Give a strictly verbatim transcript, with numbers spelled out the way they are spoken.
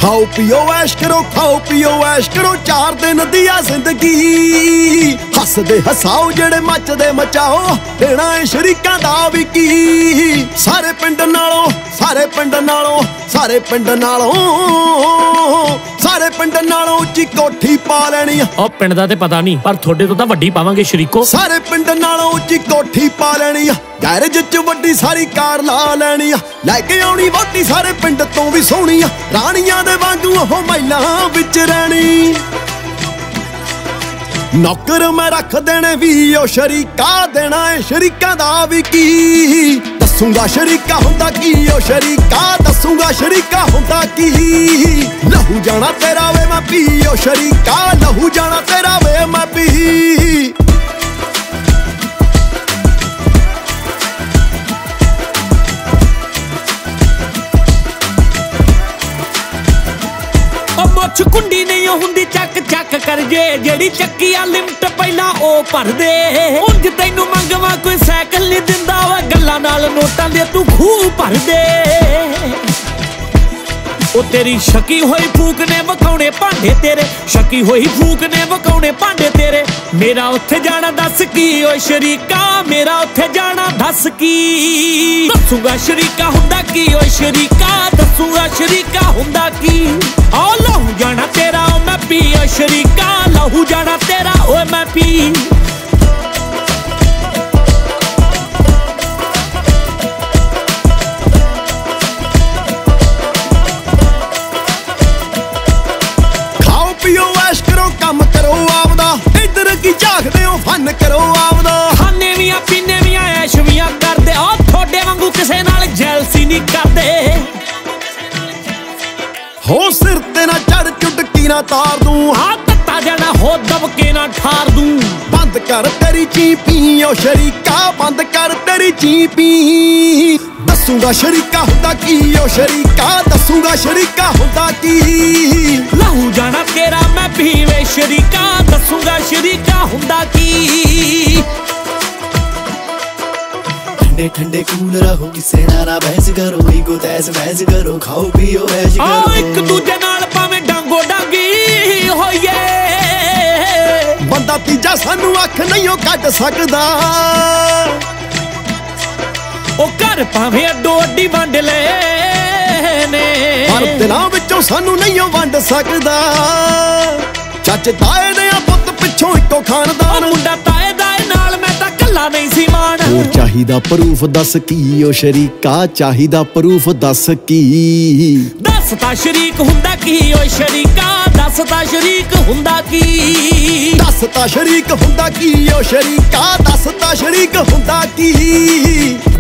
खाओ पियो ऐश करो खाओ पियो ऐश करो चार दिन दिया जिंदगी हसदे हसाओ जेड़े मचदे मचाओ देना है शरीकां दा भी की सारे पिंड नालों सारे पिंड नालों सारे पिंड नालों सारे पिंड नालों उच्ची कोठी पा लेनी ओ पिंड दा ते पता नहीं पर थोड़े तो तां वड्डी पावांगे शरीको सारे पिंड नालों उच्ची कोठी पा लेनी गैरेज च वड्डी सारी कार ला लेनी लैके आउणी वोटी सारे पिंड तो भी सोहनी राणियां दे वांगू ओह महिलां विच रहनी नौकर मैं रख देने भी ओ शरीका देना है शरीकां दा भी की दसूंगा शरीका हुंदा की ओ शरीका दसूंगा शरीका हुंदा की लहू जाना तेरा वे मैं पी ओ शरीका लहू जाना तेरा वे मैं पी मुछ कुंडी नहीं हुंदी चक चक कर जे जेड़ी चक्की आ लिमट पहला ओ भर दे उंज तैनू मंगवा कोई साइकिल नहीं दिंदा वा गल्लां नाल नोटां दे तू खूह भर दे ओ तेरी शकी होई फूक ने वखाउने भांडे तेरे शकी होई फूक ने वखाउने भांडे तेरे मेरा उत्थे जाना दस की ओ शरीका मेरा उत्थे जाना दस की दसूंगा शरीका हुंदा की ओ शरीका दसूंगा शरीका हुंदा की ओ लहू जाना तेरा ओ मैं पी ओ शरीका लहू जाना तेरा ओ मैं पी फन करो आवदा खाने भी पीने भी ऐश भी करदे ओ थोड़े वांगू किसे नाल जैलसी नहीं करदे हो सिर ते ना चढ़ चुटकी ना तार दूं हां तत्ता जाना हो दबके ना ठार दूं बंद कर तेरी चीपी ओ शरीका बंद कर तेरी चीपी दसूंगा शरीका हुंदा की ओ शरीका दसूंगा शरीका हुंदा की लहू जाना तेरा मैं पीवे शरीका दसूंगा शरीका हुंदा की ठंडे ठंडे कूल रहो किसे नारा बहस करो ईगो तैस बहस करो खाओ पियो ऐश करो आओ एक दूजे नाल भावें डांगो डांगी होइए बंदा तीजा सानू अख नहीं कट सकदा ओ घर भावें अड्डो अड्डी वंड ले ने पर दिलां विचों सानू नहीं वंड सकदा चच ताए दे पुੱਤ पिछों इको खानदान मुंडा ताए दाए नाल मैं तां कल्ला नहीं सी मान ਹੋਰ ਚਾਹੀਦਾ ਪ੍ਰੂਫ ਦੱਸ ਕੀ ਓ ਸ਼ਰੀਕਾ ਚਾਹੀਦਾ ਪ੍ਰੂਫ ਦੱਸ ਕੀ ਦੱਸ ਤਾਂ ਸ਼ਰੀਕ ਹੁੰਦਾ ਕੀ ਓ ਸ਼ਰੀਕਾ ਦੱਸ ਤਾਂ ਸ਼ਰੀਕ ਹੁੰਦਾ ਕੀ ਦੱਸ ਤਾਂ ਸ਼ਰੀਕ ਹੁੰਦਾ ਕੀ ਓ ਸ਼ਰੀਕਾ ਦੱਸ ਤਾਂ ਸ਼ਰੀਕ ਹੁੰਦਾ ਕੀ